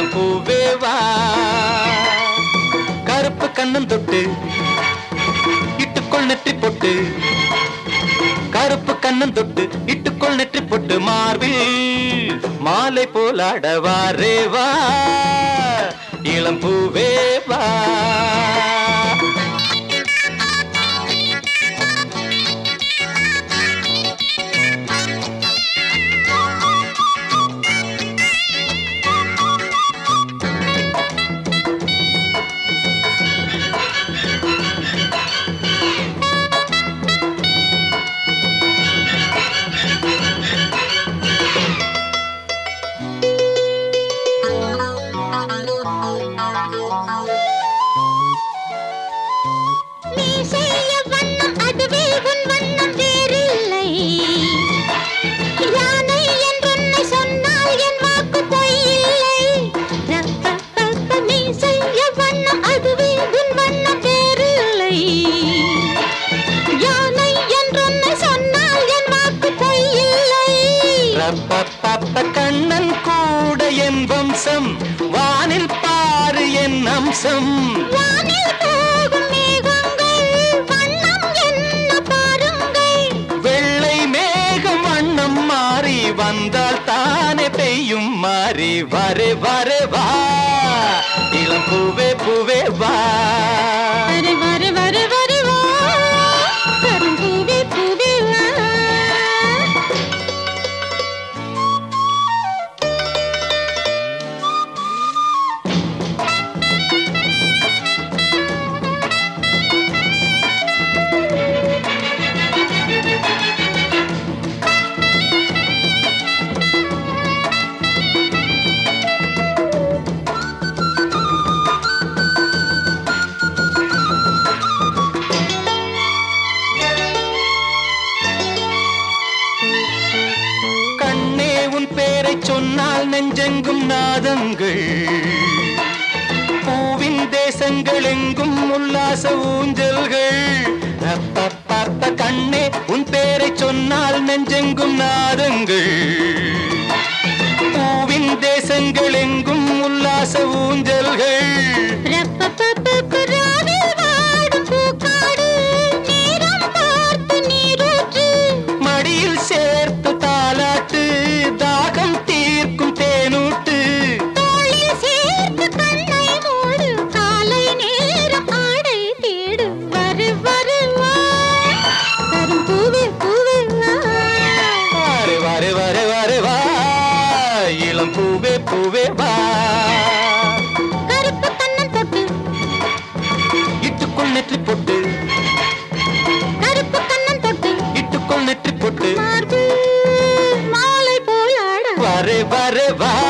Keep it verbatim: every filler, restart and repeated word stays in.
இளம் பூவே வா கருப்பு கண்ணன் தொட்டு இட்டுக்கொள் நெற்றி பொட்டு கருப்பு கண்ணன் தொட்டு இட்டுக்கொள் நெற்றி பொட்டு மார்பில் மாலை போலாடவாரே வா இளம் பூவே வா கண்ணன் கூட என் வம்சம் வானில் பாரு என் அம்சம் வெள்ளை மேகம் வண்ணம் மாறி வந்தால் தானே பெய்யும் மாறி வரே வரே வா இளம் பூவே பூவே வா வரே வரே வரே வா கரும் பூவே பூவே வா சொன்னால் நெஞ்செங்கும் நாதங்கள் பூவின் தேசங்கள் எங்கும் உல்லாச ஊஞ்சல்கள் அப்பப்ப கண்ணே உன் பேரை சொன்னால் நெஞ்செங்கும் நாதங்கள் பூவின் தேசங்கள் எங்கும் உல்லாச ஊஞ்சல்கள் மடியில் சேர்த்து தாலாட்டு தாகம் தீர்க்கும் தேனூட்டு காலை நேரம் ஆடை தேடு வரு வரு வரும் பூவே பூவே வாரு வாரு வாரு வாரு வா இளம் பூவே பூவே வா கருப்பு கண்ணன் தொட்டு இட்டுக்குள் நெற்றி பொட்டு கருப்பு கண்ணன் தொட்டு இட்டுக்குள் நெற்றி பொட்டு மாலை போலாட வரே வரே வா